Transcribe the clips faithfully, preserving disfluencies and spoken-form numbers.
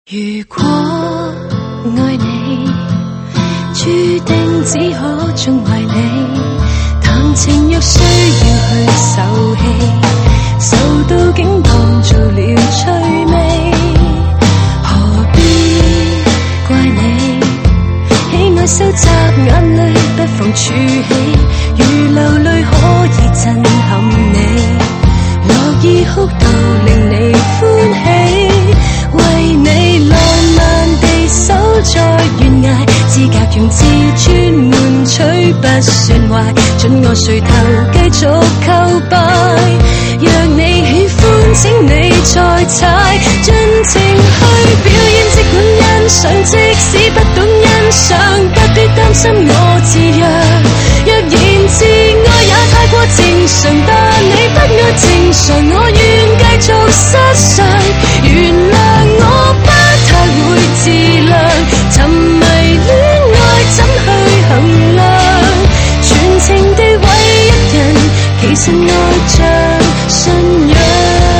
如果愛你，注定只可縱懷你。談情若需要去受氣，受到竟當做了趣味。何必怪你？喜愛收集眼淚，不妨儲起。如流淚可以震撼你，樂意哭到令你歡喜。為你浪漫地守在懸崖，資格用自尊換取不算壞，准我垂頭繼續叩拜。若你喜歡請你再踩，盡情去表演，即管欣賞，即使不懂欣賞，不必擔心我自弱。若然自愛也太過正常，但你不愛正常，我願繼續失常。原諒我不太會自量，沉迷戀愛怎去衡量？全情地為一人，其實愛像信仰。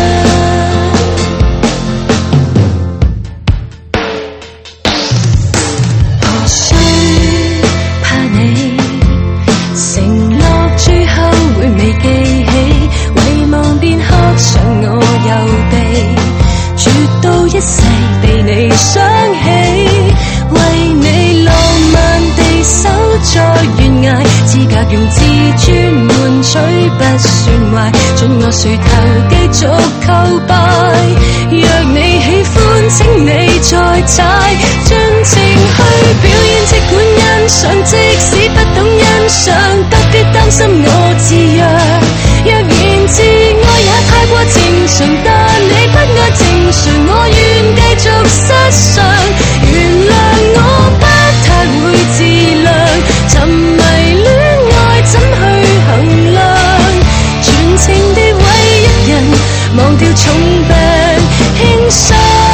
何須怕你？承諾最後會未記起，遺忘便刻上我右臂，絕到一世被你想起。為你浪漫地守在懸崖，資格用自尊換取不算壞，准我垂頭繼續叩拜。若你喜歡請你再踩，盡情去表演，即管欣賞，即使不懂欣賞，不必擔心我自弱。若然自愛也太過正常，但你不愛正常，我願繼續失常。原諒我不太會自量，沉迷戀愛怎去衡量？全情地為一人，忘掉重病輕傷。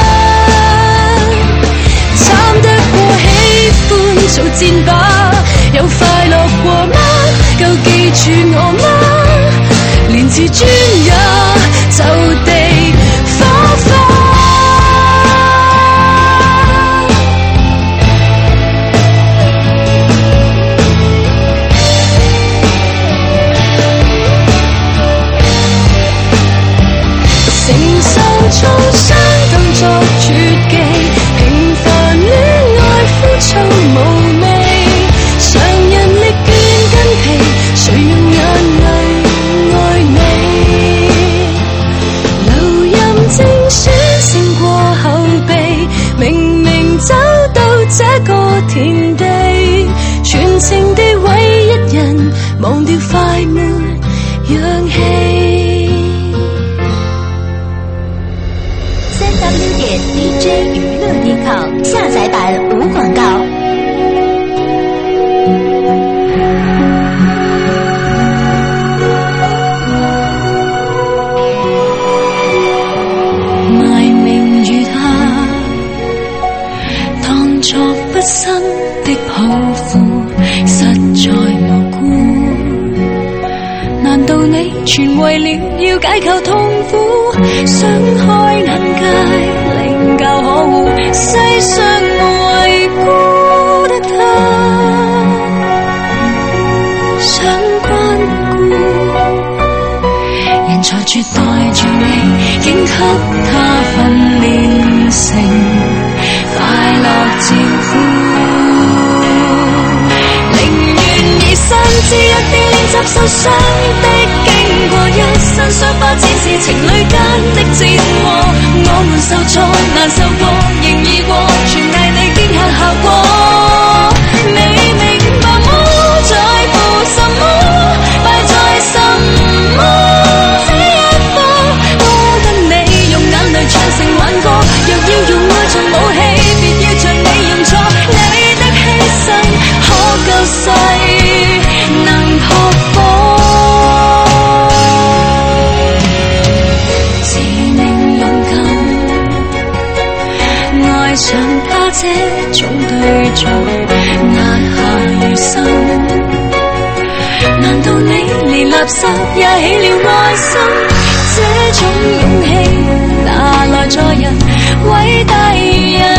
慘得過喜歡做戰靶，有快樂過嗎？夠記住我嗎？連自尊也就地火花。承受創傷當作絕技，平凡戀愛枯燥無味，常人力倦筋疲，誰用眼淚愛你？留任正選勝過後備，明明走到這個田地，全情地為一人，忘掉快門氧氣。三 W 點 D J 娛樂點 com 下載版無廣告。埋名月下，當作不生的抱負，實在無辜。難道你全為了要解構痛苦，想開眼界，領教可惡，世上無謂孤得他，想關顧，人才絕代著你，竟給他訓練成快樂照顧。甚至一邊練習受傷的經過，一身傷疤只是情侶間的折磨。我們受挫難受過，仍易過，全賴你驚嚇效果。你明白嗎？在乎什麼？敗在什麼？這一課多得你用眼淚唱成挽歌。若要用愛做武器，別要像你用錯。你的犧牲可救世能撲火，自命勇敢，愛上他這種對象，壓下餘生。難道你連垃圾也起了愛心？這種勇氣哪來助人？偉大人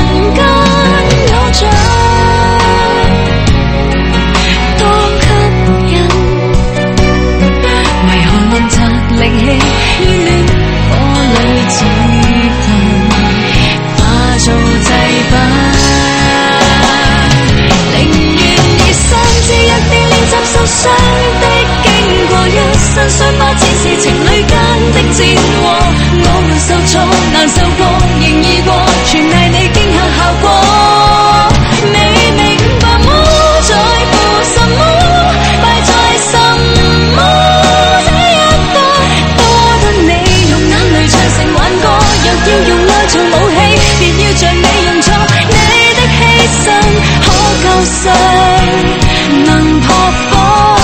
情侶間的戰禍，我們受挫難受過，仍易過，全賴你驚嚇效果。你明白麼？在乎什麼？敗在什麼？這一個多得你用眼淚唱成挽歌，若要用愛做武器，便要像你用錯。你的犧牲可救世，能撲火。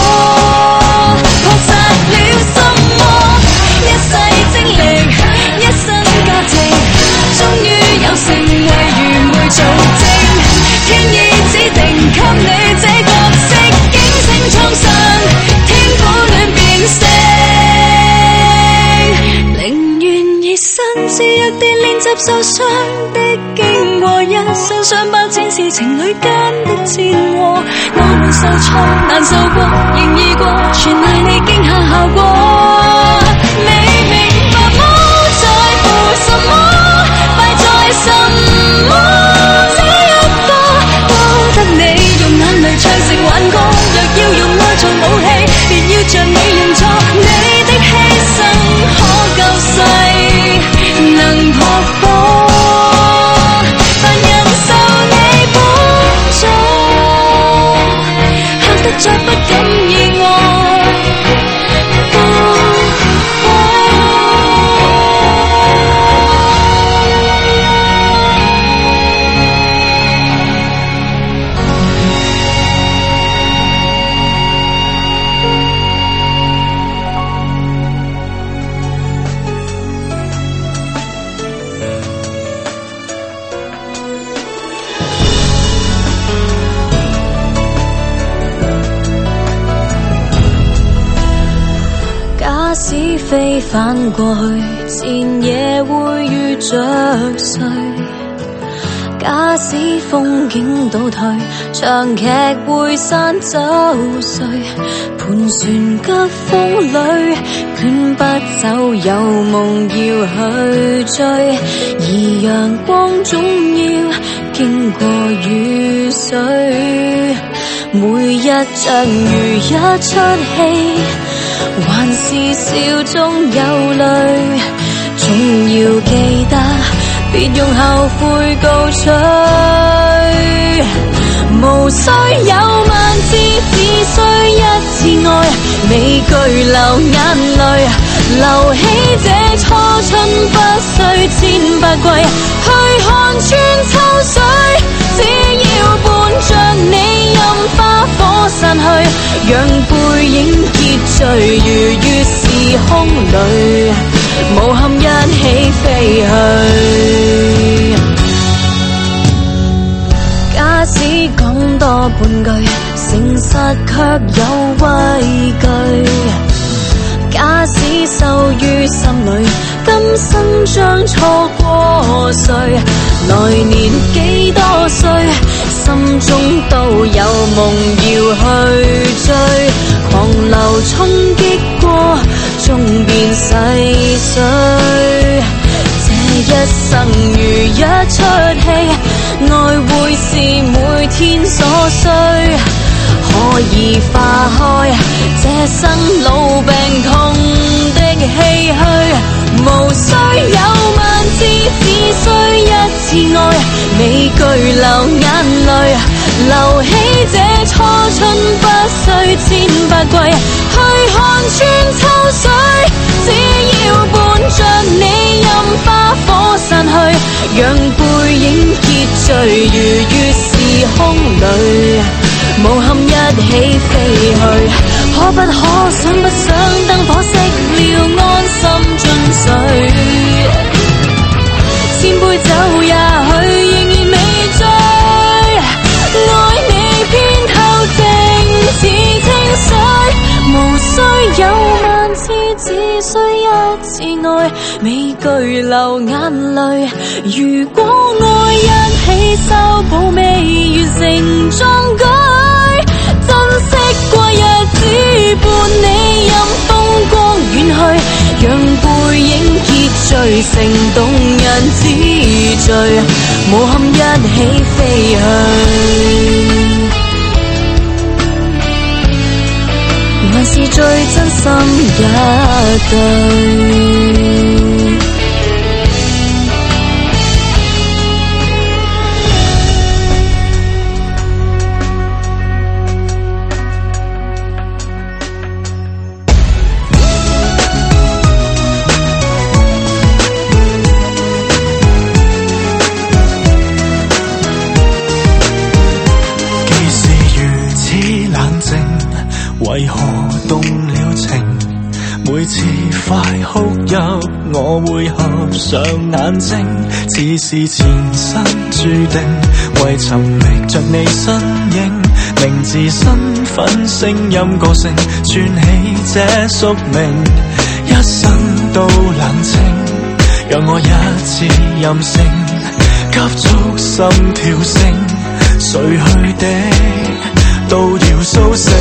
受傷的經過，一生傷疤展示情侶間的戰禍。我們受挫難受過，仍易過，全賴你驚嚇效果。你明白麼？在乎什麼？敗在什麼？這一個多得你用眼淚唱成挽歌，若要用愛做武器，便要像你用錯。你的犧牲可救世，能撲火。再不敢意外，飛返過去，前夜會遇着誰？假使風景倒退，長劇會散走誰？盤旋急風裏，捲不走有夢要去追，而陽光總要經過雨水，每一場如一出戲。還是笑中有淚，總要記得，別用後悔告吹。無需有萬次，只需一次愛，未懼流眼淚，留起這初春不需千百季，去看穿秋水，只要伴着你任花火散去，讓背影結聚如月時空裏，無憾一起飛去。假使講多半句，誠實卻有畏懼，假使受於心裏，今生將錯過誰？來年幾多歲，心中都有夢要去追，狂流衝擊過，終變細碎。這一生如一出戲，愛會是每天所需，可以化開這生老病痛的唏噓。無需有萬次，只需一次愛，未懼流眼淚，留起這初春不需千百季，去看穿秋水，只要伴着你任花火散去，讓背影結聚如月時空裏，無憾一起飛去。可不可想不想燈火熄了，安心進睡，千杯酒也許仍然未醉，愛你偏透靜似清水，無需有萬次，只需一次愛，未懼流眼淚。如果愛一起修補未完成壯舉，珍惜過日子，伴你任風光遠去，讓背影結聚成動人之最，無憾一起飛去。還是最珍惜心一對。 為何動了情？每次快哭泣，我會合上眼睛。似是前生注定，為尋覓着你身影。名字、身份、聲音、個性，串起這宿命。一生都冷清，讓我一次任性，急速心跳聲，睡去的都要蘇醒。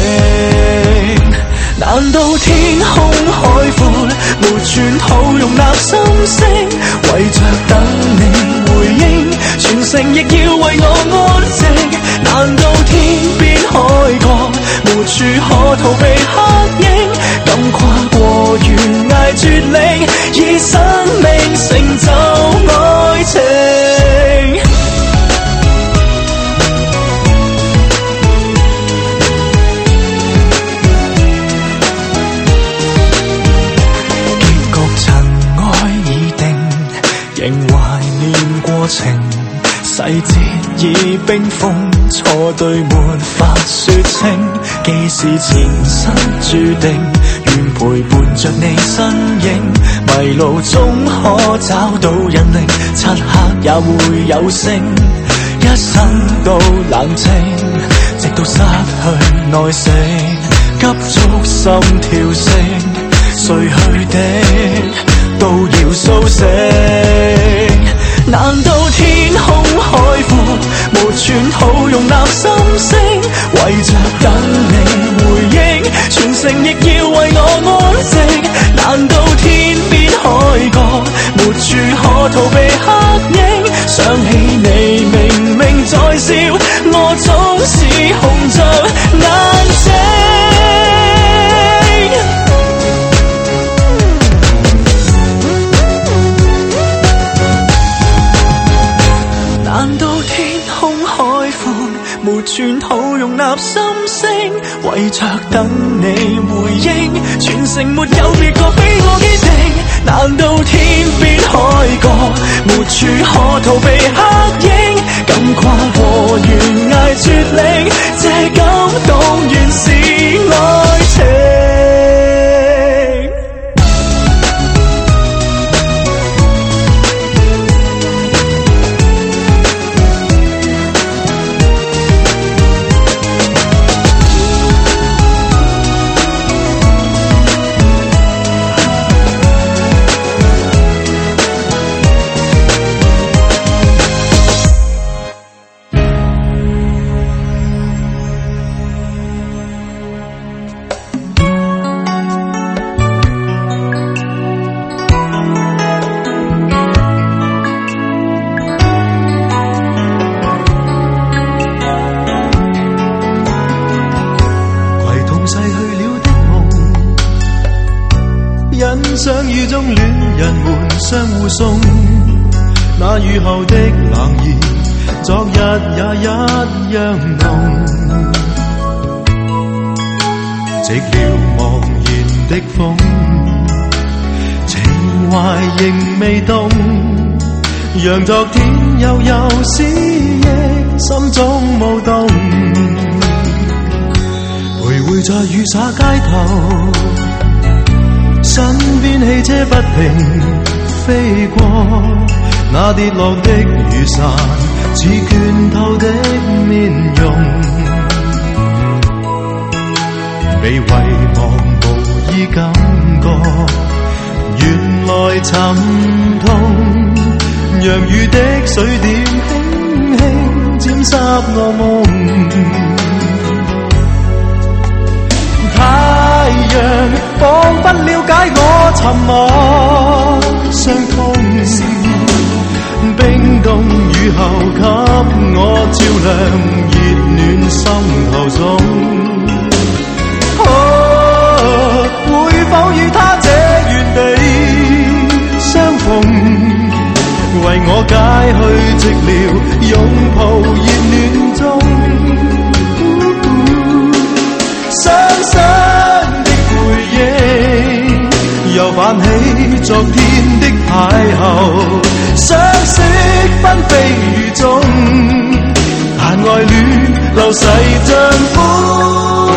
難道天空海闊，沒寸土容納心聲？為着等你回應，全城亦要為我安靜。難道天邊海角，沒處可逃避黑影？敢跨過懸崖絕嶺，以生命成就愛情。情細節已冰封，錯對沒法說清。既是前生注定，願陪伴着你身影。迷路總可找到引領，漆黑也會有星。一生都冷靜，直到失去耐性，急速心跳聲，睡去的都要蘇醒。難道天空海闊，無寸土容納心聲？為着等你回應，全城亦要為我安靜。難道天邊海角，沒處可逃避黑影？想起你明明在笑，我總是紅着眼睛。難道天空海闊，沒寸土容納心聲？為着等你回應，全城沒有別個比我堅定。難道天邊海角，沒處可逃避黑影？敢跨過懸崖絕嶺，這感動原是愛情。 相遇中戀人們相互送，那雨後的冷意，昨日也一樣濃。寂寥茫然的風，情懷仍未動，讓昨天悠悠思憶心中舞動，徘徊在雨灑街頭，身邊汽車不停飛過，那跌落的雨傘似倦透的面容，被遺忘無意感覺，原來沉痛，讓雨的水點輕輕沾濕我夢。太陽彷不了解我沉默傷痛，冰凍雨後給我照亮熱暖心頭中。哦，回流逝像風。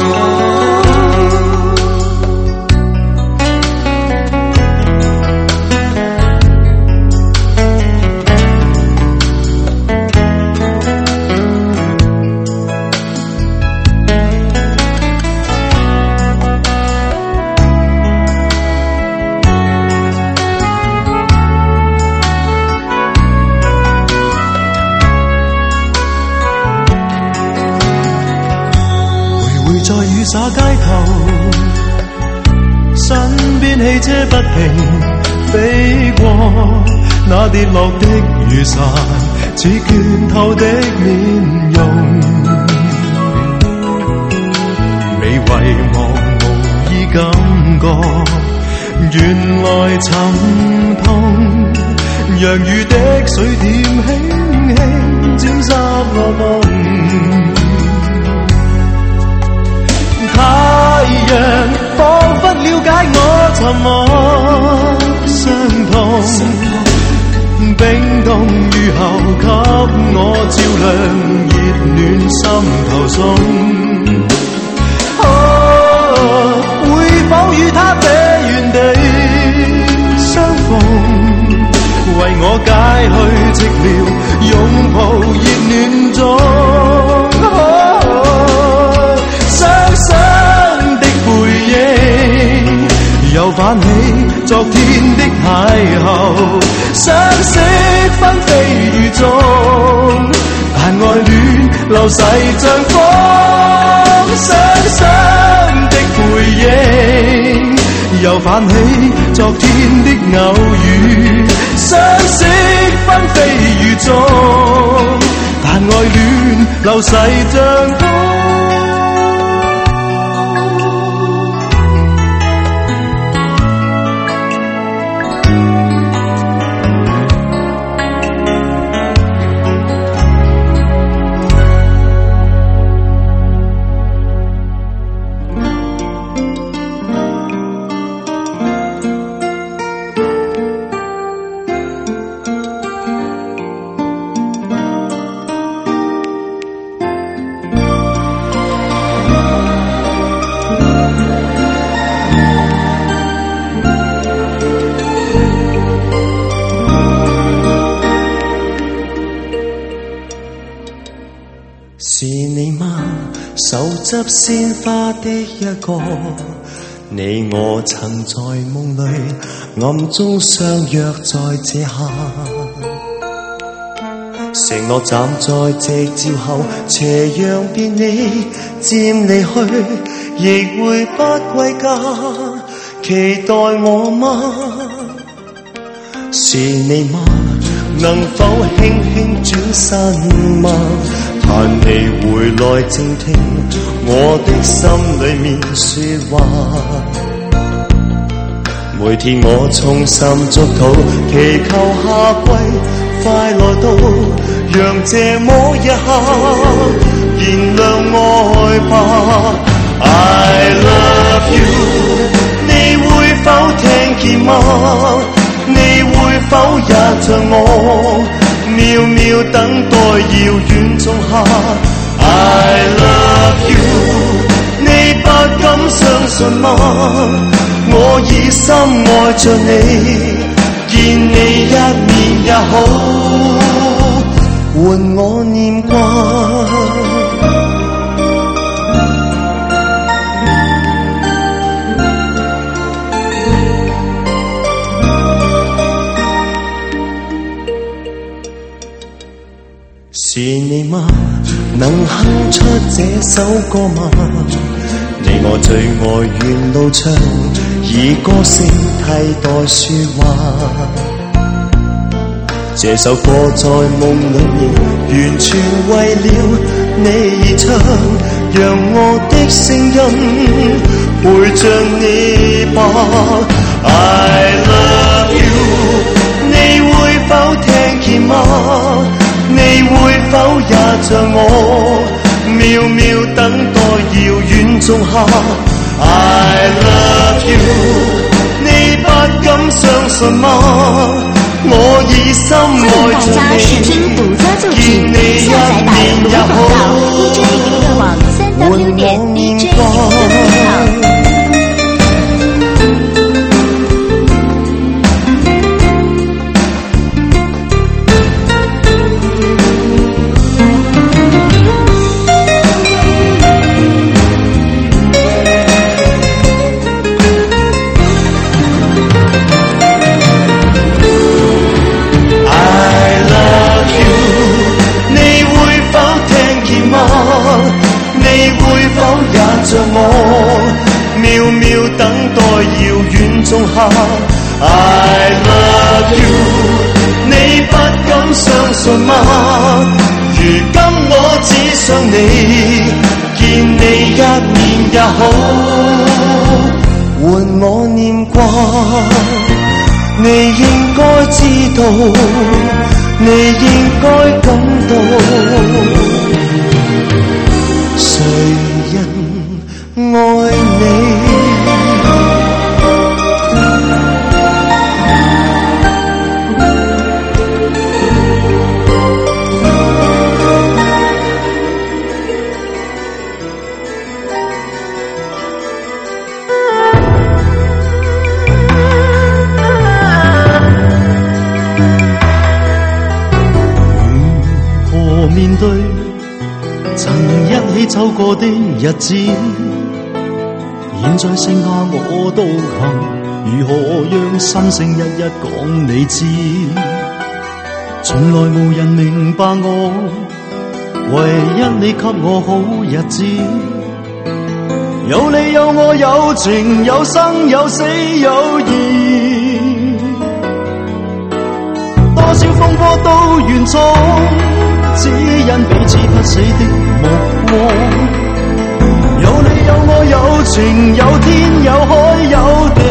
在雨灑街頭，身邊汽車不停飛過，那跌落的雨傘似拳頭的面容，未遺忘無意感覺，原來沉痛，讓雨的水點輕輕沾濕我夢。太陽彷彿了解我沉默傷痛，冰凍雨後給我照亮熱暖心頭送。哦，會否與他這原地相逢，為我解去寂寥，擁抱熱暖中。又泛起昨天的邂逅，相識紛飛雨中，但愛戀流逝像風。雙雙的背影，又泛起昨天的偶遇，相識紛飛雨中，但愛戀流逝像風。 是你嗎？手執鮮花的一個，你我曾在夢裏暗中相約在這下，承諾站在夕照後，斜陽便你漸離去，亦會不歸家，期待我嗎？是你嗎？能否輕輕轉身嗎？盼你回來靜聽我的心裏面說話，每天我衷心祝禱，祈求夏季快來到，讓這麼一刻燃亮愛吧。I love you， 你會否聽見嗎？你會否也像我渺渺等待遙遠仲夏 I love you， 你不敢相信嗎？我已深愛着你，見你一面也好，換我念掛。是你嗎？能哼出這首歌嗎？你我最愛沿路唱，以歌聲替代説話。這首歌在夢裏面，完全為了你而唱，讓我的聲音陪着你吧。I love you， 你會否聽見嗎？你會否也像我渺渺等待遙遠仲夏 I love you， 你不敢相信嗎？我已深愛着你，見你一面也好。 秒等待遙遠種下 I love you， 你不敢相信嗎？如今我只想你，見你一面也好，換我念掛。你應該知道，你應該感到，誰人愛你？面對曾一起走過的日子，現在剩下我獨行，如何讓心聲一一講你知？從來無人明白我，唯一你給我好日子，有你有我有情有生有死有義，多少風波都願闖，只因彼此不死的目光，有你有我有情有天有海有地，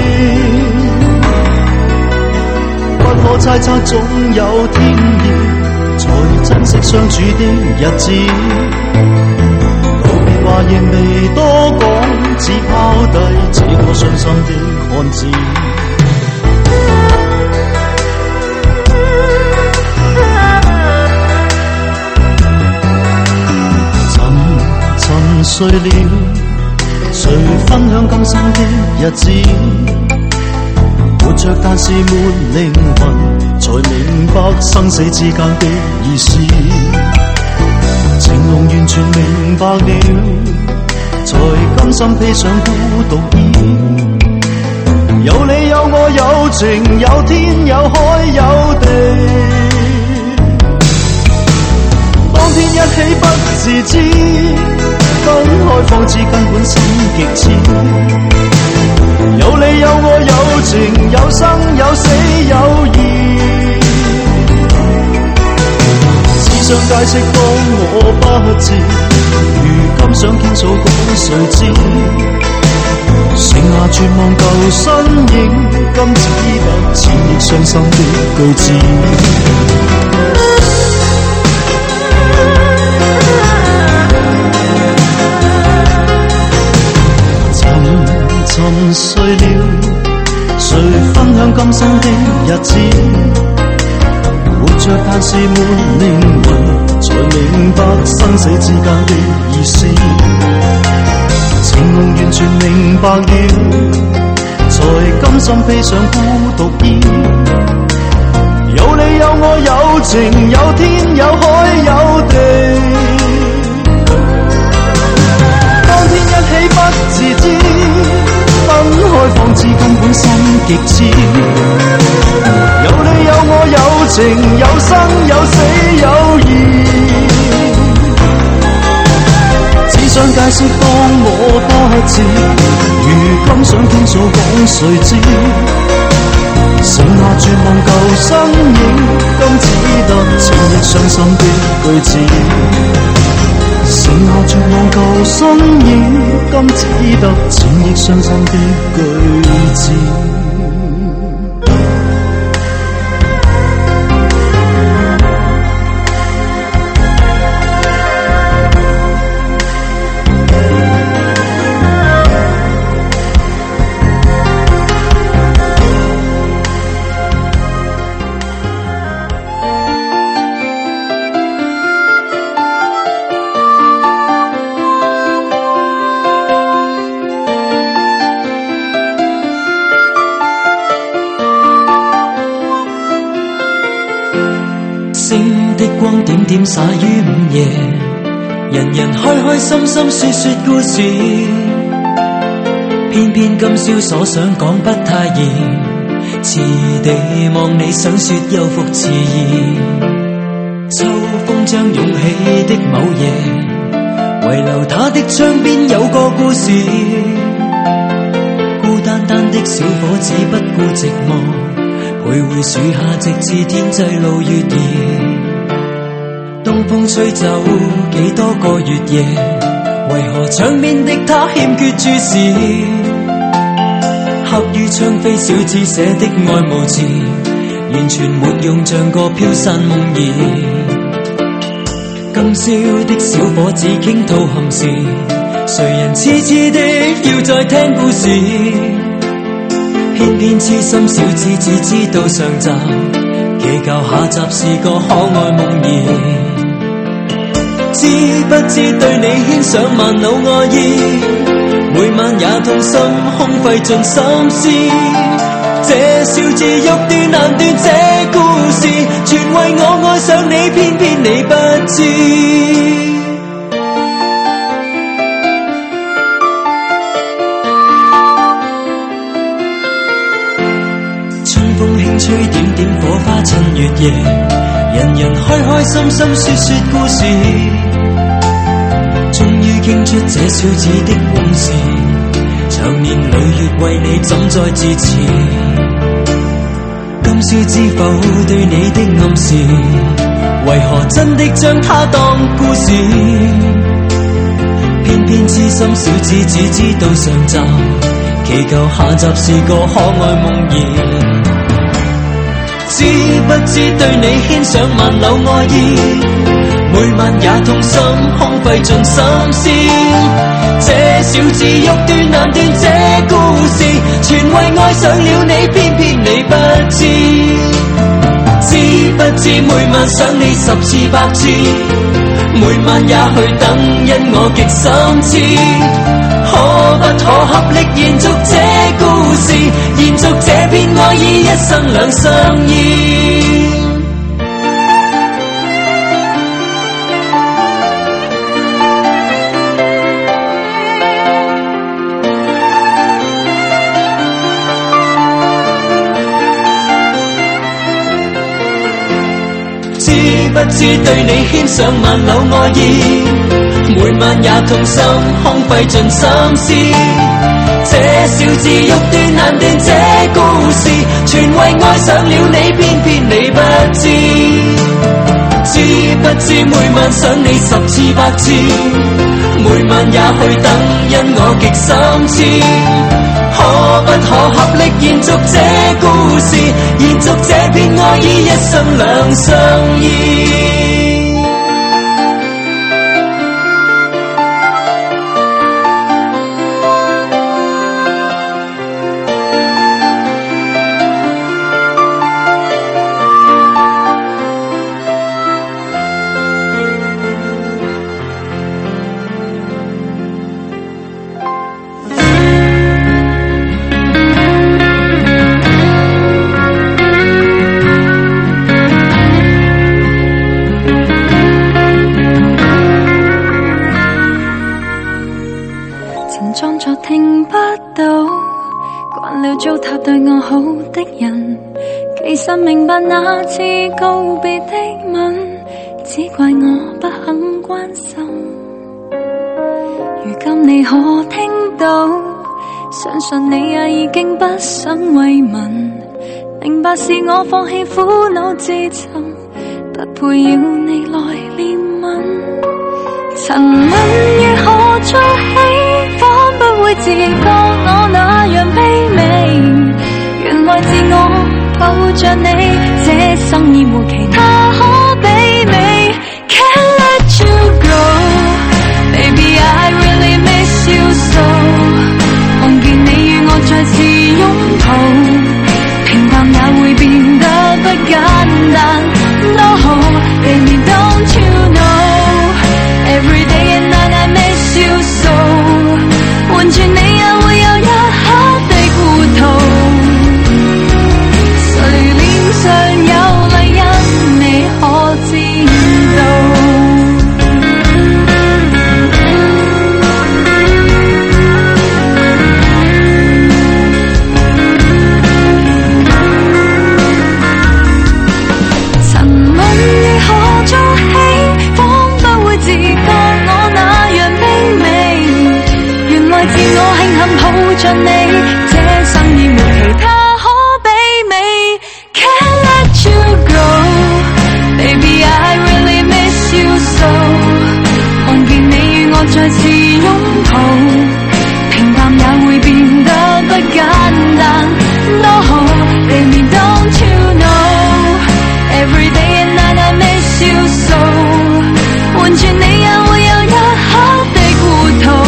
不可猜測總有天意，才珍惜相處的日子。道別話仍未多講，只拋低這個傷心的漢子。碎了，誰分享今生的日子？活着但是沒靈魂，才明白生死之間的意思。情濃完全明白了，才甘心披上孤獨衣。有你有我有情有天有海有地，當天一起不自知，分開方知根本心極痴，有你有我有情有生有死有義，只想解釋當我不知，如今想傾訴講誰知，剩下絕望舊身影，今只得千億傷心的句子。沉睡了，誰分享今生的日子？活着但是沒靈魂，才明白生死之間的意思。情濃完全明白了，才甘心披上孤獨衣。有你有我有情有天有海有地，當天一起不自知，分開方知根本心極痴，有你有我有情有生有死有義，只想解釋當我不知，如今想傾訴講誰知，剩下絕望舊身影，今只得千億傷心的句子。剩下絕望舊身影，今只得千億傷心的句子。點點灑於午夜，人人開開心心說說故事，偏偏今宵所想講不太易，遲地望你想說又復遲疑。秋風將湧起的某夜，遺留他的窗邊有個故事， 的小伙子不顧寂寞，徘徊樹下直至天際露月兒。東風吹走幾多個月夜，為何窗邊的他欠缺注視？刻於窗扉小字寫的愛無詞，完全沒用，像個飄散夢兒。今宵的小伙子傾吐憾事，誰人痴痴的要再聽故事？偏偏痴心小子只知道上集，祈求下集是個可愛夢兒。知不知對你牽上萬縷愛意，每晚也痛心空費盡心思。這小子欲斷難斷這故事，全為我愛上你，偏偏你不知。春風輕吹點點火花襯月夜，人人開開心心說說故事，終於傾出這小子的往事，長年累月為你怎再自持？今宵知否對你的暗示，為何真的將它當故事？偏偏痴心小子只知道上集，祈求下集是個可愛夢兒。知不知對你牽上萬縷愛意，每晚也痛心空費盡心思。這小子欲斷難斷這故事，全為愛上了你，偏偏你不知。知不知每晚想你十次百次，每晚也去等，因我極心知。可不可合力延續這故事，延續這片愛意，一生兩相依。知不知對你牽上萬縷愛意，每晚也痛心空費盡心思。這小子欲斷難斷這故事，全為愛上了你，偏偏你不知。知不知每晚想你十次百次，每晚也去等，因我極心知。可不可合力延續這故事，延續這片愛意，一生兩相依。 明白那次告別的吻，只怪我不肯關心。如今你可聽到，相信你也已經不想慰問。明白是我放棄苦惱自尋，不配要你來憐憫。曾問如何做起，仿不會自覺我那樣卑微。原來自我抱着你，這生已沒其他可媲美。Can't let you go, baby I really miss you so。 夢見你與我再次擁抱，平淡也會變得不簡單。多好 ，baby don't you know every day and night I miss you so。 換轉你也會有一刻的糊塗。上有淚因你再次擁抱，平淡也會變得不簡單。多好，Baby don't you know，every day and night I miss you so， 換轉你也會有一刻的糊塗，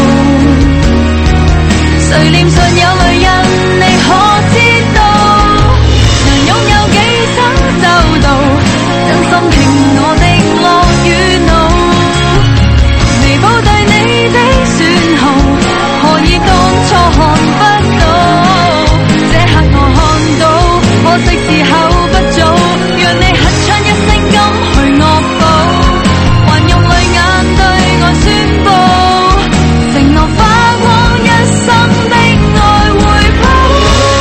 誰臉上有淚印，你可知道？能擁有幾生就到，真心拼我的樂與怒，彌補對你的損耗，何以當初看不到？這刻我看到，可惜時候不早，讓你合唱一聲金去惡補，還用淚眼對我宣佈，承諾花光一生的愛回報。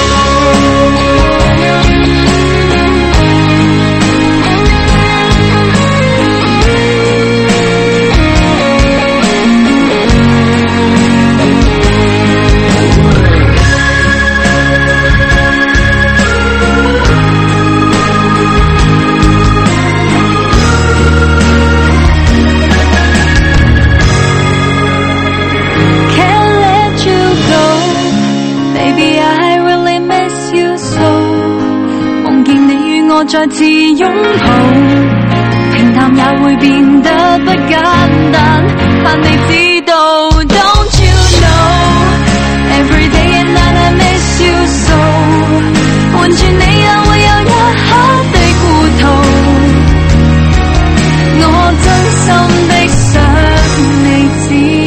再次擁抱，平淡也會變得不簡單，但你知道 Don't you know，every day and night I miss you so， 換轉你也會有一刻的糊塗，我真心的想你知。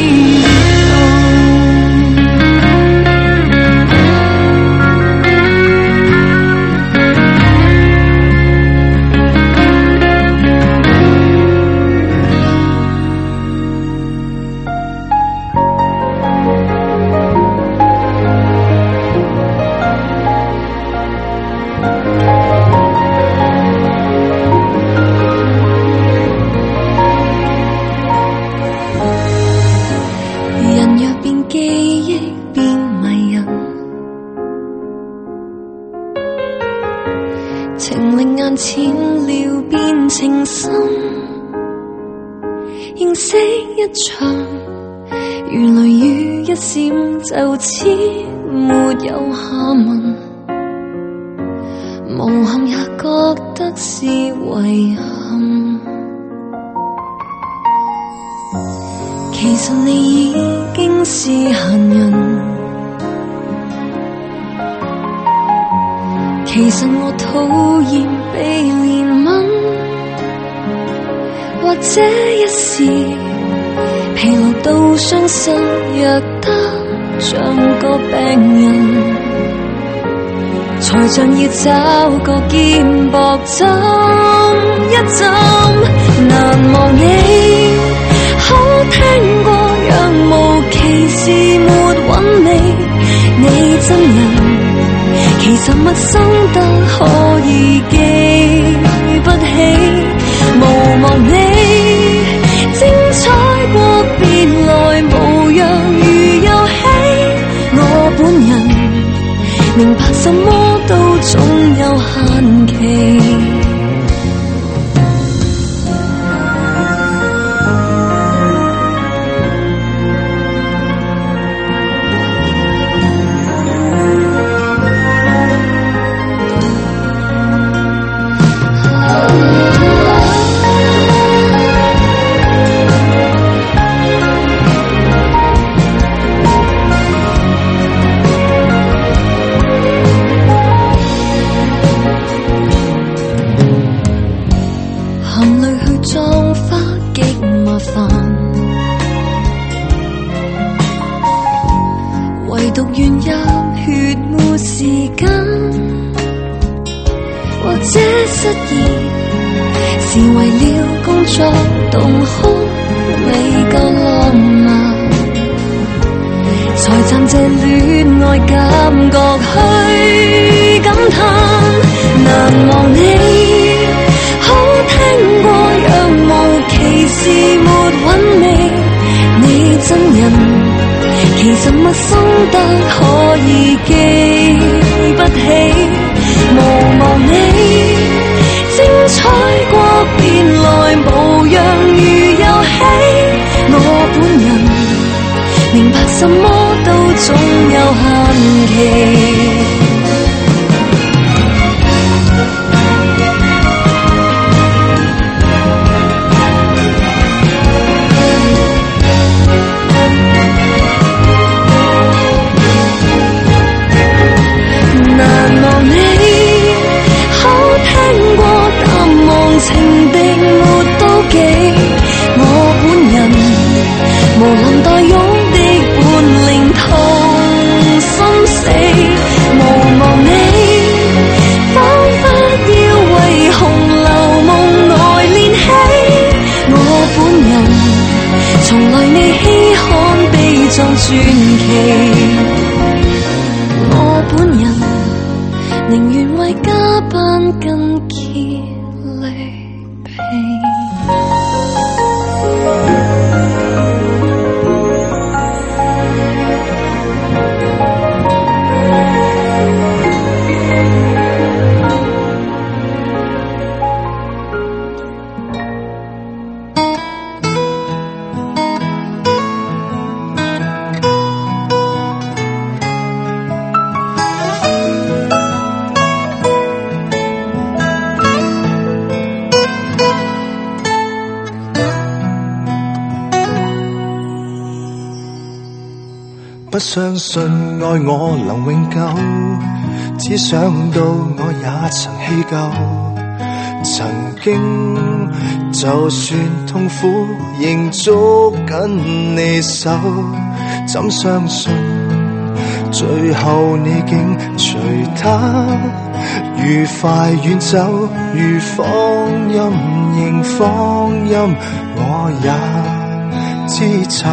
就此沒有下文，無憾也覺得是遺憾。其實你已經是閒人，其實我討厭被憐憫，或者一時疲勞到傷心弱得像個病人，才像要找個肩膊針一針。難忘你，好聽過若無其事沒韻味，你真人其實陌生得可以記不起。無望你，精彩過別來無恙如遊戲。我本人明白什麼都總有限期。我本人總有限期。難忘你，可聽過淡忘情敵沒妒忌，我本人無能代擁的本領痛心死，無望你，彷彿要為紅樓夢來練起，我本人從來未稀罕悲壯傳奇，我本人寧願為加班更竭力疲。 不相信愛我能永久，只想到我也曾氣夠。曾經就算痛苦，仍捉緊你手。怎相信最後你竟隨他愉快遠走？如放任仍放任，我也知醜。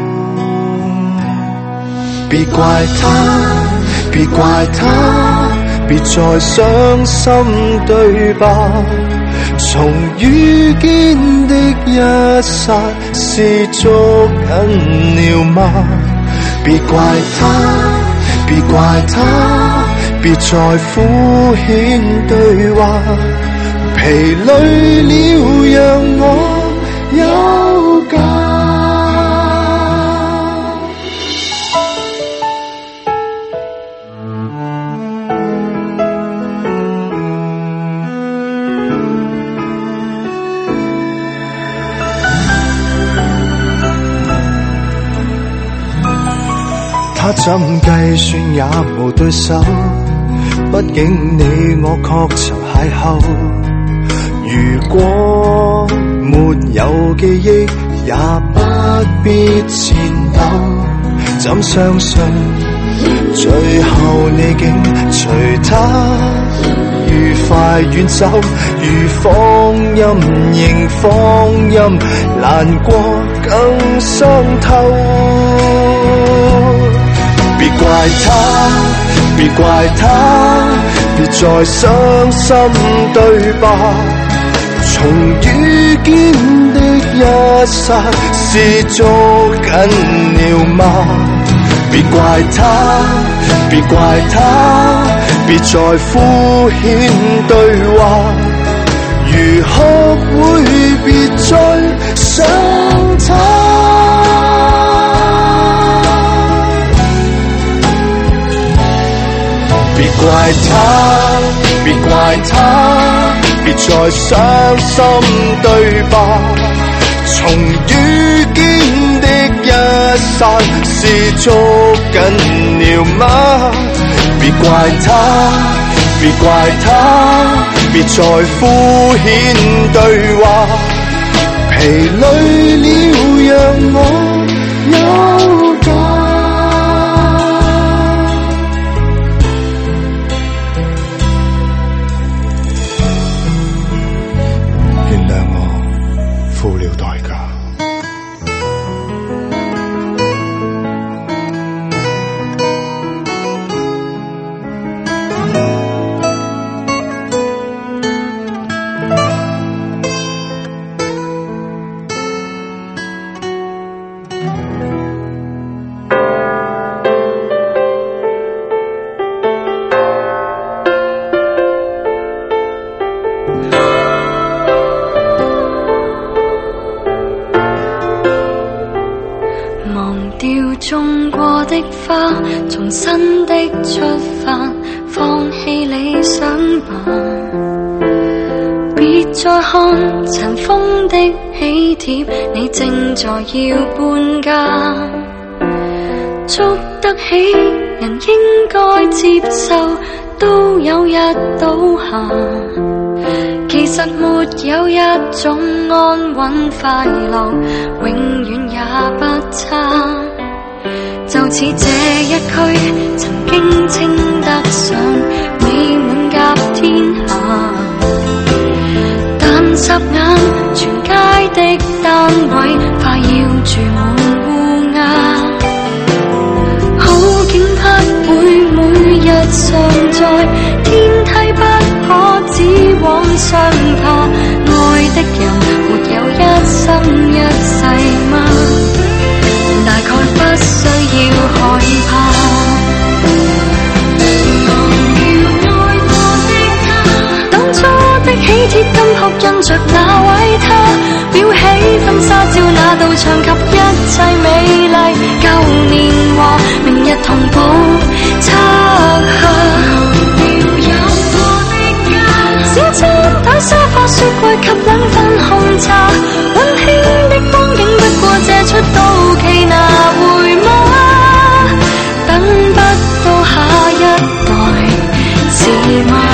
別怪他，別怪他，別再傷心對吧？從遇見的一剎是捉緊了嗎？別怪他，別怪他，別再敷衍對話，疲累了讓我休假。他怎計算也無對手，畢竟你我確曾邂逅。如果沒有記憶，也不必顫抖。怎相信最後你竟隨他愉快遠走？如放任仍放任，難過更傷透。別怪他，別怪他，別再傷心對吧？從遇見的一剎是捉緊了嗎？別怪他，別怪他，別再敷衍對話，如學會別再想他。別怪他，別怪他，別再傷心對吧？從遇見的一剎是捉緊了嗎？別怪他，別怪他，別再敷衍對話，疲累了讓我休假。付了代價。 掉種過的花，重新的出發，放棄理想吧。別再看塵封的喜帖，你正在要搬家。捉得起人應該接受，都有日倒下。其實沒有一種安穩快樂，永遠也不差。就似這一區曾經稱得上美滿甲天下，但霎眼全街的單位快要住滿烏鴉。好景不會每日常在，天梯不可只往上爬。愛的人沒有一生一世嗎？大概不需要害怕。忘掉愛過的他，當初的喜帖金箔印着那位他，裱起婚紗照那道牆及一切美麗舊年華，明日同步拆下。小餐台、沙發、雪櫃及兩份紅茶，溫馨的光景不過借出到期拿回嗎？等不到下一代是嗎？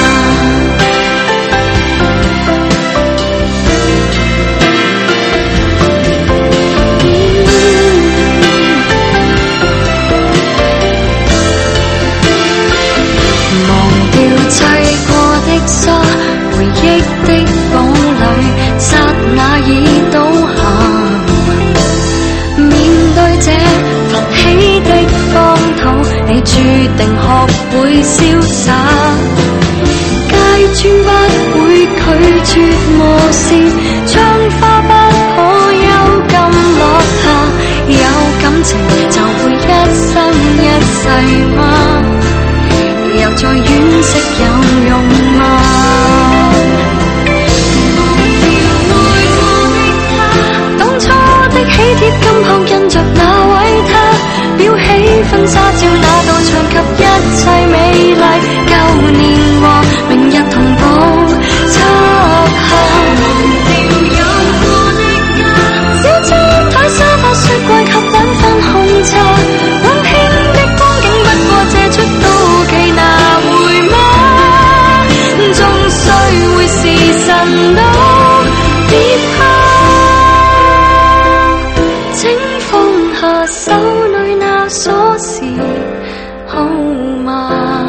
忘掉砌過的沙，回憶的堡壘，剎那已倒下。面對這浮起的荒土，你注定學會瀟灑。街磚不會拒絕磨蝕，窗花不可幽禁落下。有感情就會一生一世嗎？又再惋惜有用嗎？喜帖金箔印着那位他，裱起婚紗照那道牆及一切美麗舊年華，明日同步拆下。小餐台、沙發、雪櫃及兩份紅茶，溫馨的光景不過借出到期拿回嗎？終須會是神都別怕。手裏那鎖匙號碼。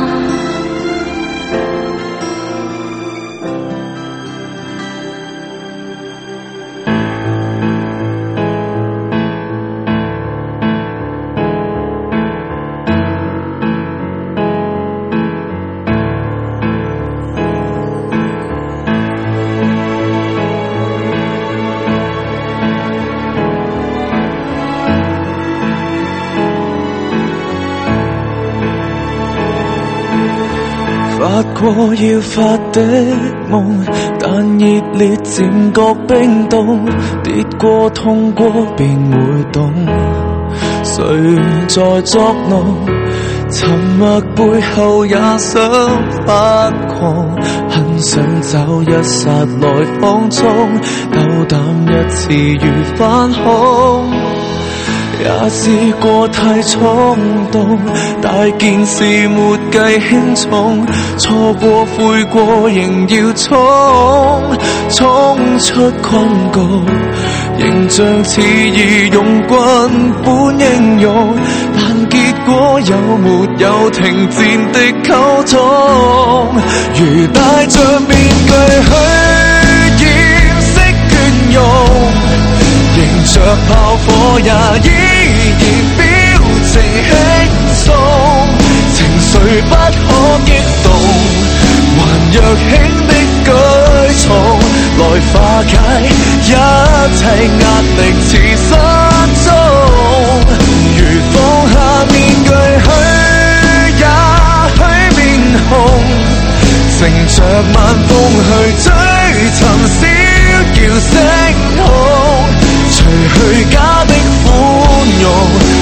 發過要發的夢，但熱烈漸覺冰凍，跌過痛過便會懂，誰在作弄？沉默背後也想發狂，很想找一剎來放縱，鬥膽一次如反恐。也試過太衝動，大件事沒計輕重，錯過悔過仍要衝，衝出困局，形象似義勇軍般英勇，但結果有沒有停戰的溝通？如戴着面具去掩飾倦容，迎着炮火也依然表情輕鬆，情緒不可激動，還若輕的舉措來化解一切壓力似失蹤。如放下面具去也許面紅，乘着晚風去追尋小叫聲控，除去假的寬容，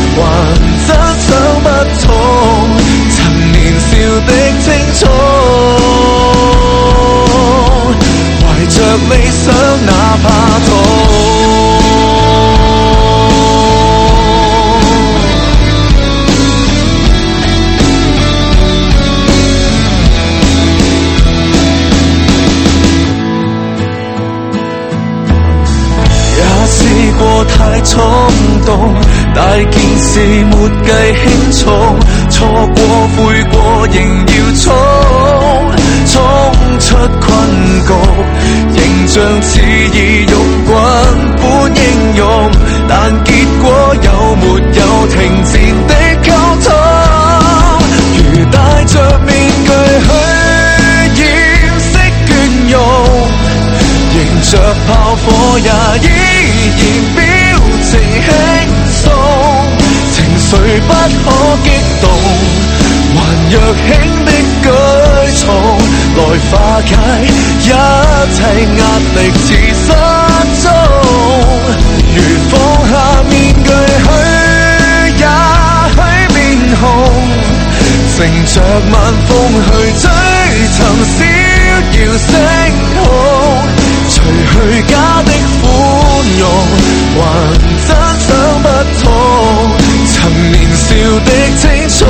衝動，大件事沒計輕重，錯過悔過仍要衝，衝出困局，形象似已用慣本應用，但結果有沒有停戰的溝通？如戴着面具去掩飾倦容，迎着炮火也依然表情輕鬆，情緒不可激動，還若輕的舉重，來化解一切壓力自失蹤。如放下面具去，也許面紅，乘着晚風去追尋逍遙星空，除去假的寬容，還真想不通曾年少的青蔥，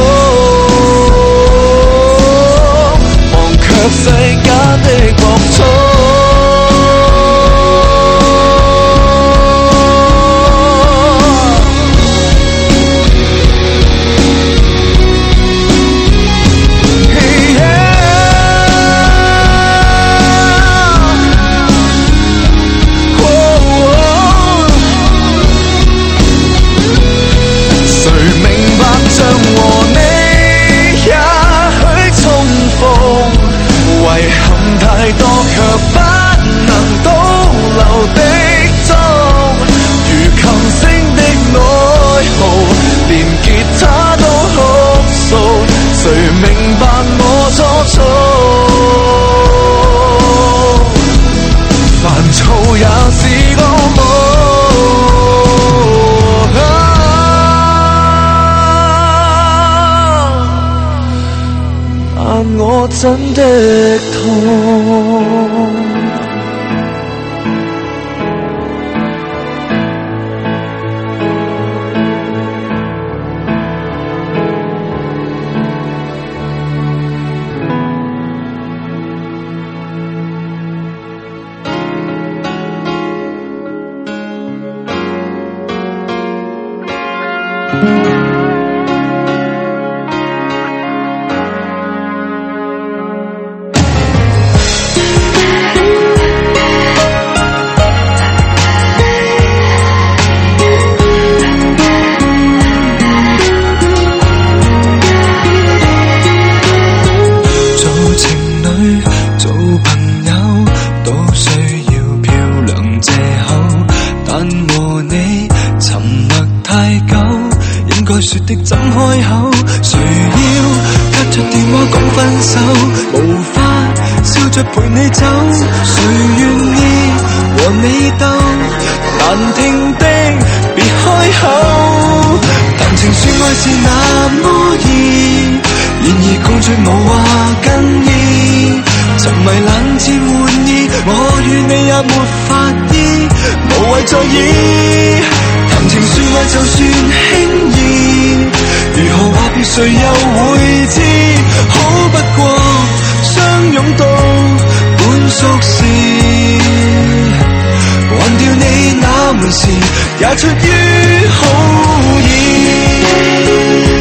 忘卻世間的惡寵。太多卻不能倒流的鐘，如琴聲的哀嚎，連吉他都哭訴，誰明白我初衷？煩躁也是個夢，但我真的痛。說的怎開口？誰要隔着電話講分手？無法笑着陪你走，誰願意和你鬥？難聽的別開口，談情說愛是那麼易，然而共聚無話更易，沉迷冷戰玩意，我與你也沒法醫，無謂在意。談情說愛就算輕易，如何話別誰又會知？好不過相擁到本屬事，還掉你那門匙，也出於好意。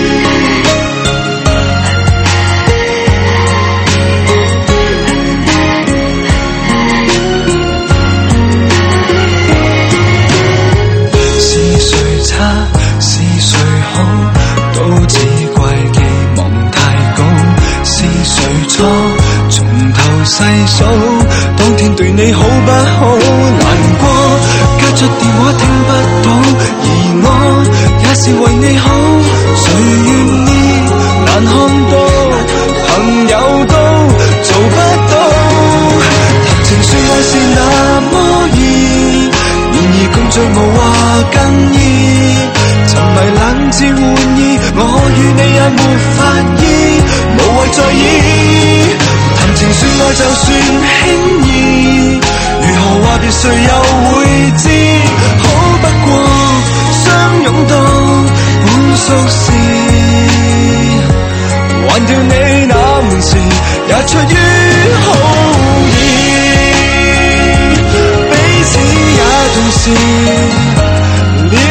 是誰好，都只怪寄望太高。是誰錯，從頭細數，當天對你好不好？難過，隔着電話聽不到，而我也是為你好。誰願意難看到，朋友都做不到。談情說愛是那麼易，然而共聚無話更易，沉迷冷戰玩意，我與你也沒法醫，無謂在意。談情說愛就算輕易，如何話別誰又會知？好不過相擁到本屬事，還掉你那門匙，也出於好意，彼此也同時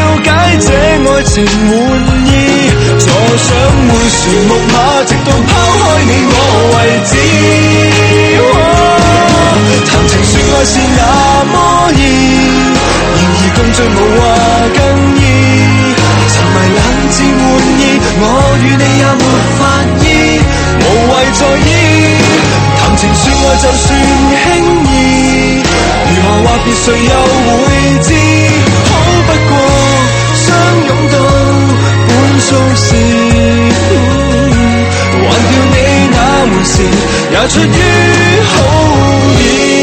情滿意，坐上迴旋木馬，直到拋開你我為止。談情說愛是那麼易，然而共聚無話更易。沉迷冷戰玩意，我與你也沒法醫，無謂在意。談情說愛就算輕易，如何話別誰又會知？好不過相擁到半數時，還掉你那回事，也出於好意。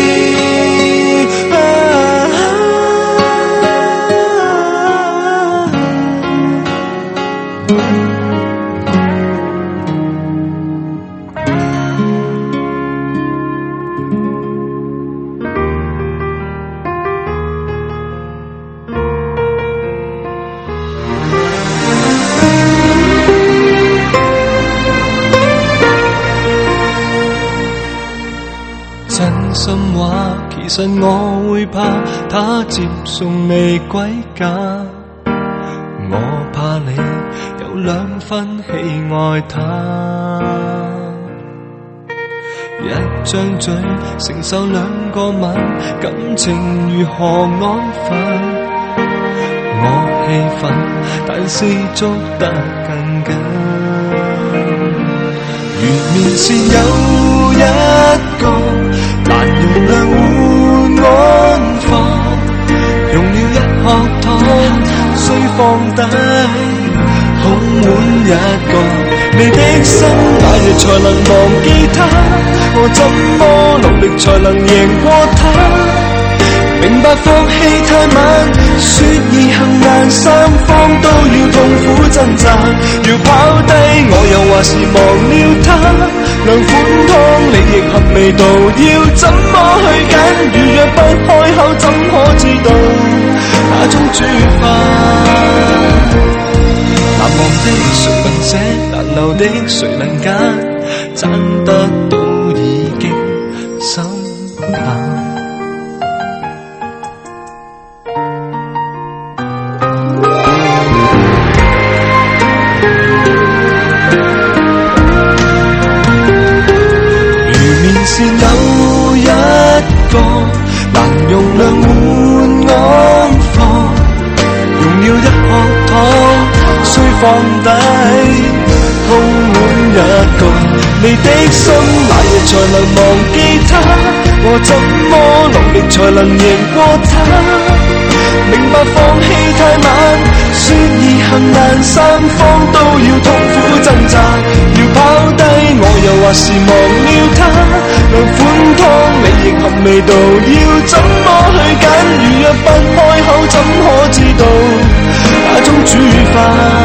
其實我會怕他接送你歸家，我怕你有兩分喜愛他，一張嘴承受兩個吻，感情如何安分？我氣憤，但是捉得更緊，如面前有一個難容量換安放，用了一殼糖，需放低，好滿一個你的心，哪日才能忘記他？我怎麼努力才能贏過他？明白放棄太晚，說易行難，三方都要痛苦掙扎，要拋低我又話是忘了他，兩款湯你亦合味道，要怎麼去揀？如若不開口怎可知道那種煮法？難忘的誰能捨，難留的誰能揀，賺得到已經心淡。是有一個難容量換安放，用了一殼糖，需放低，好滿一個你的心，哪日才能忘記他？我怎麼努力才能贏過他？明白放棄太晚，說易行難，三方都要痛苦掙扎，要拋低我又話是忘了他，兩款湯你亦合味道，要怎麼去揀？如若不開口怎可知道那種煮法？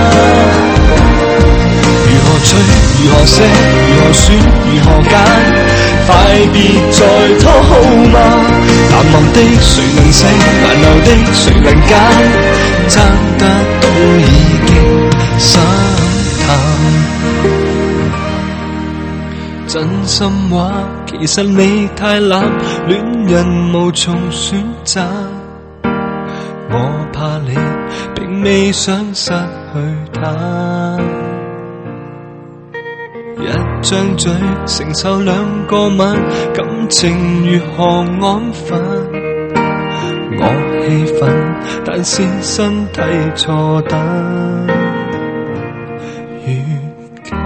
如何取，如何捨，如何選，如何揀？快別再拖好嗎？難忘的誰能捨，難留的誰能揀？爭得到已經心淡。真心話，其實你太懶，戀人無從選擇。我怕你並未想失去他。一張嘴承受兩個吻，感情如何安分？我氣憤，但是身體錯得越近。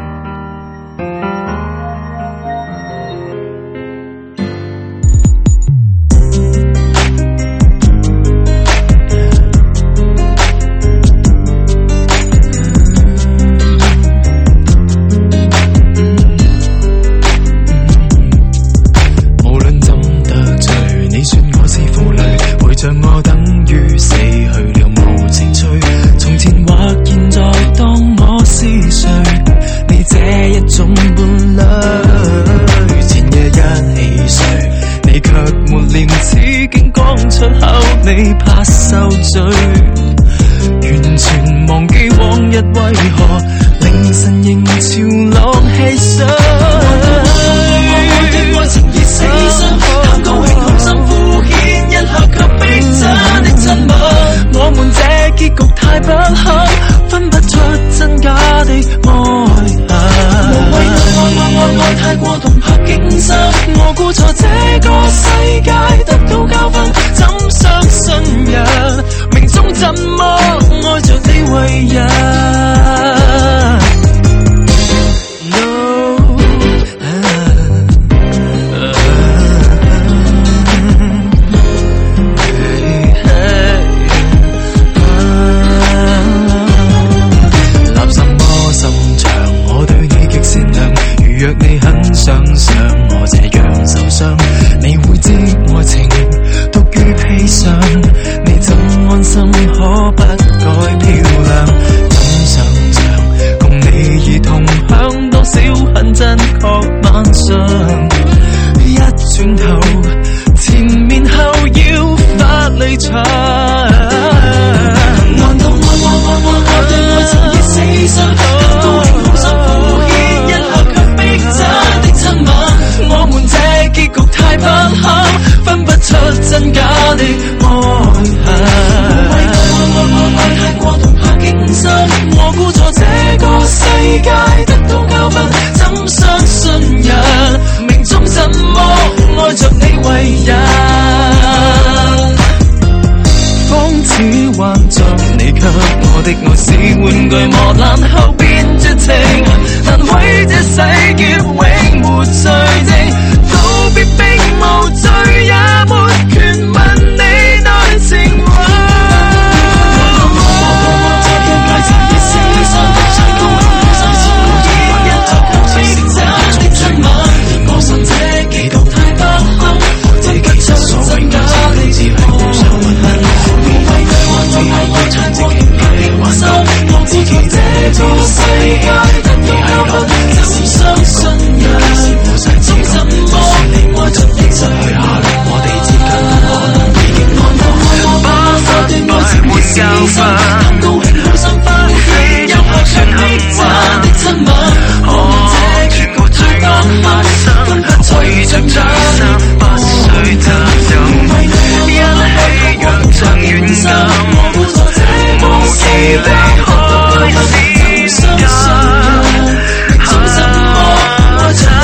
你怕受罪，完全忘記往日為何凌晨仍潮浪戲水。我的愛情已死傷，談到永恒心敷衍一刻卻逼真的親密。我們這結局太不怎麼愛着你為人 No、立什麼心腸，我對你極善良，如若你很想想我這樣受傷，你會知愛情獨於披上，你怎安心可不改漂亮？怎想象共你已同享多少很真確晚上？一轉頭前面後要發離場，難道愛愛愛愛愛對愛情已死傷？高興好想敷衍一下卻逼真的親吻，我們這結局太不堪，分不出真假的愛恨。太過動怕驚心，我估錯這個世界得到教訓，怎相信人命中怎麼愛着你為人？仿似幻象，你給我的愛是玩具磨爛後變絕情，但為這世界永沒罪證，告別並無罪，也沒權問你內情話。這個世界得到教訓，怎相信人怎怎麼愛着你就去下令我哋之間可能已經安好，把花對愛情沒教訓，咁高興好心花飛入下場的真的親吻，我們這結局最不堪，分不出真假的不需擔憂，一起若像遠感，無意離開。相信人怎怎麼愛着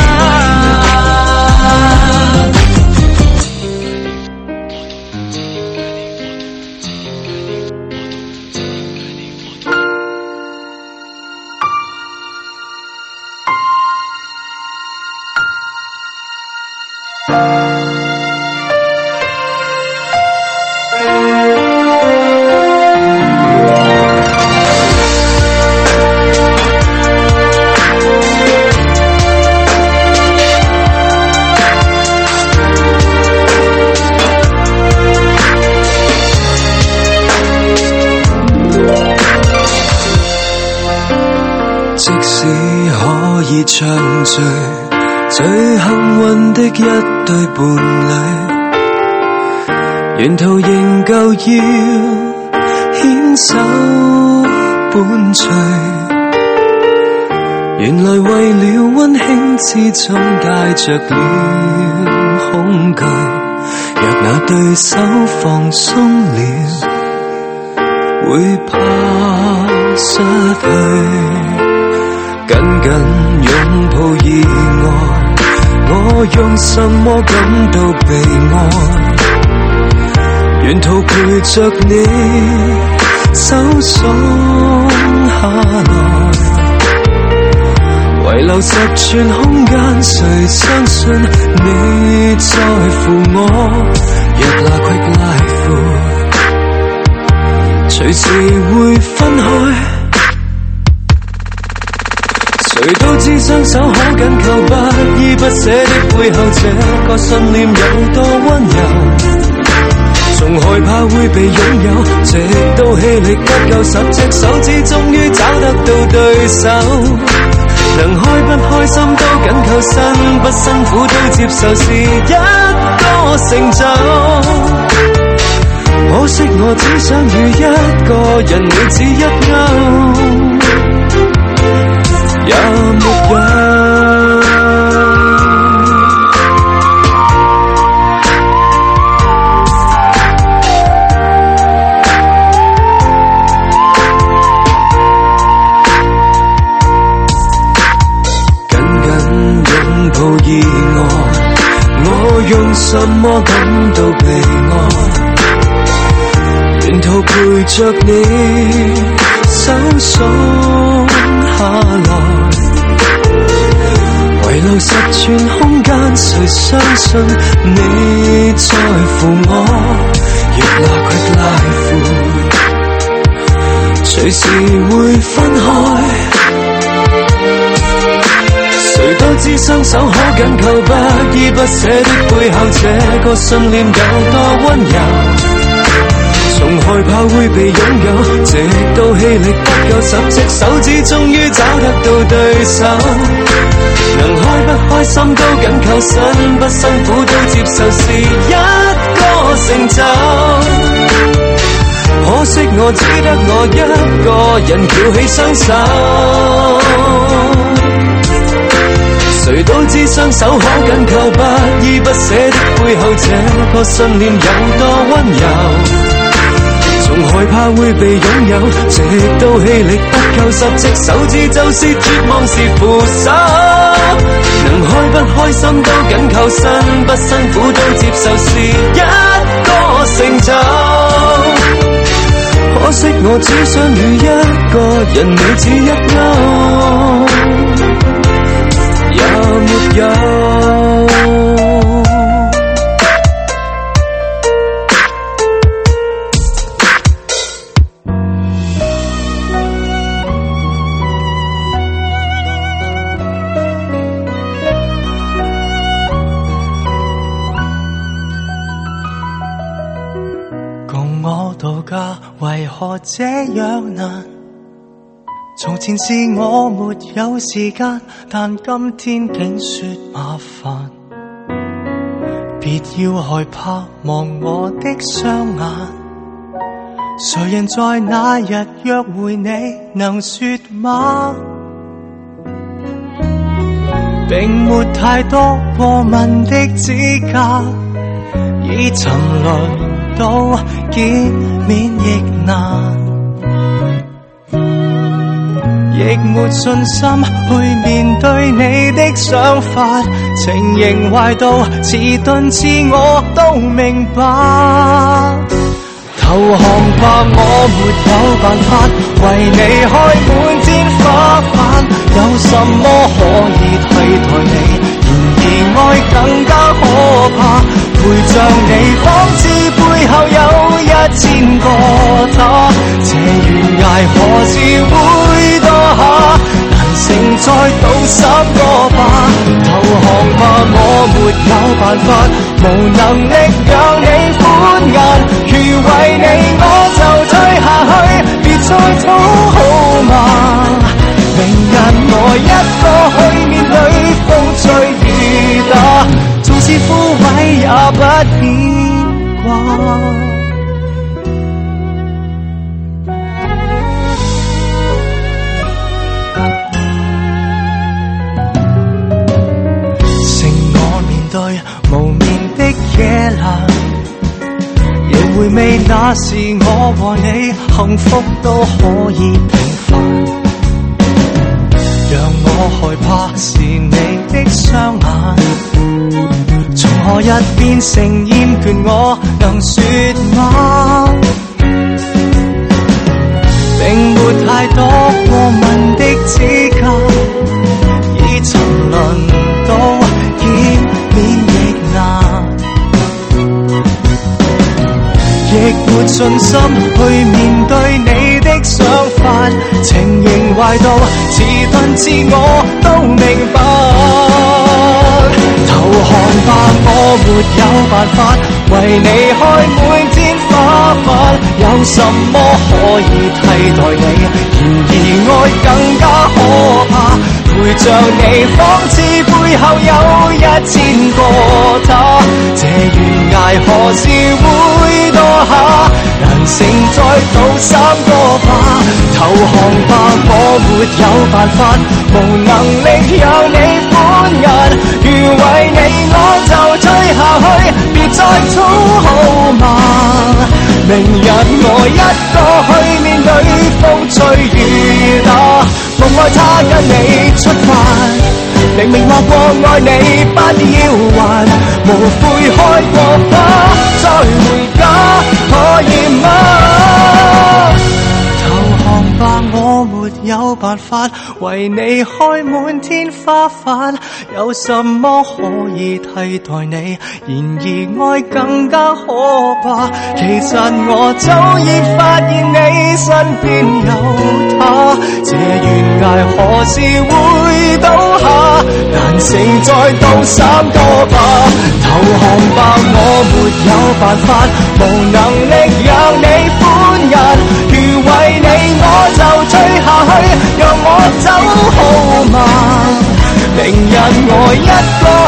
暢聚最幸運的一對伴侶，沿途仍舊要牽手伴隨，原來為了溫馨之中帶着了恐懼，若那對手放鬆了，會怕失去。緊緊擁抱意外，我用什麼感到被愛？沿途陪着你手鬆下來，遺留十寸空間，誰相信你在乎我？若那 quick life 隨時會分開，誰都知雙手可緊扣，不依不捨的背後，這個信念有多溫柔，仲害怕會被擁有，直到氣力不夠，十隻手指終於找得到對手，能開不開心都緊扣，辛不辛苦都接受，是一個成就。可惜我只想與一個人每次一勾，也沒有緊緊擁抱意外，我用什麼感到被愛？沿途後陪着你搜索下來，遺留十寸空間，誰相信你在乎我？越拿越拉乎，隨時會分開。誰都知雙手可緊扣，不依不捨的背後，這個信念有多溫柔。從害怕會被擁有，直到氣力不夠，十隻手指終於找得到對手。能開不開心都緊扣，辛不辛苦都接受，是一個成就。可惜我只得我一個人翹起雙手。誰都知雙手可緊扣，不依不捨的背後，這個信念有多溫柔。從害怕會被擁有，直到氣力不夠，十隻手指就是絕望是扶手。能開不開心都緊扣，辛不辛苦都接受，是一個成就。可惜我只想與一個人，你只一勾也沒有。 共我度假為何這樣難？從前是我沒有時間，但今天竟說麻煩。別要害怕望我的雙眼，誰人在那日約會你能說嗎？並沒太多過問的資格，已沉淪到見面亦難，亦沒信心去面對你的想法，情形壞到遲鈍至我都明白。投降吧，我沒有辦法為你開滿天花板，有什麼可以替代你？然而愛更加可怕，陪着你方知背後有一千個他，這懸崖何時會墮下？難承載到三個吧。投降吧，我沒有辦法，無能力讓你歡顏。如為你我就退下去，別再討好嗎？明日我一個去面對風吹雨打，縱使枯萎也不牽掛。剩我面對無眠的夜闌，夜回味那時我和你幸福都可以平凡。讓我害怕是你的雙眼，從何日變成厭倦我能說嗎？並沒太多過問的資格，已沉淪到見面亦難，亦沒信心去面對你的想法，情形壞到遲鈍至我都明白。投降吧，我沒有辦法為你開滿天花板，有什麼可以替代你？然而愛更加可怕，陪着你方知背後有一千個他，這懸崖何時會墮下？難承載到三個吧。投降吧，我沒有辦法，無能力讓你歡顏。如為你我就退下去，別再討好嗎？明日我一個去面對風吹雨打，夢愛他跟你出發。明明話過愛你不要還，無悔開過吧，再回家。 可以嗎？投降吧，我沒有辦法為你開滿天花瓣，有什麼可以替代你？然而愛更加可怕，其實我早已發現你身邊有他，這懸崖何時會倒下？難死再到三多吧，投降吧，我沒有辦法，無能力讓你歡欣，如為你我就追下去，讓我走好嗎？明日我一個